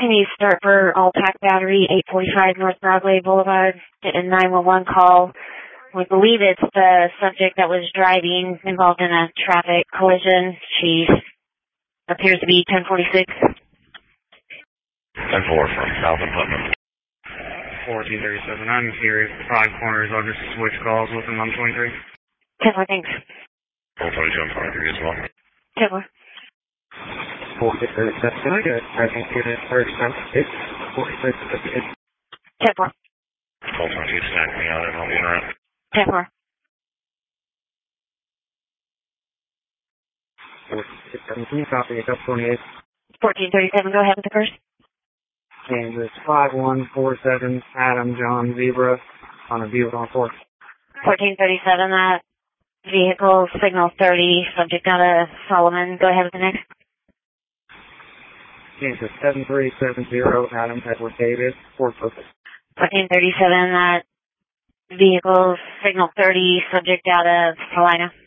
Can you start for All-Pack Battery, 845 North Broadway Boulevard? Get a 911 call. We believe it's the subject that was driving involved in a traffic collision. She appears to be 1046. 10-4 from South and Putnam. 1437. I'm here at 5 corners. I'll just switch calls with him on 23. 10-4, thanks. 422, I'm sorry, as well. 10-4. 4637, can I get a present unit first time? It's 4638. 10-4. 1222, snack me out and I'll be around. 10-4. 4617, can you copy it up 28? 1437, go ahead with the first. Kansas 5147, Adam John Zebra on a Buick on 4. 1437, that vehicle, signal 30, subject out of Solomon. Go ahead with the next. Kansas 7370, Adam Edward Davis, Fort Focus. 1437, that vehicle, signal 30, subject out of Salina.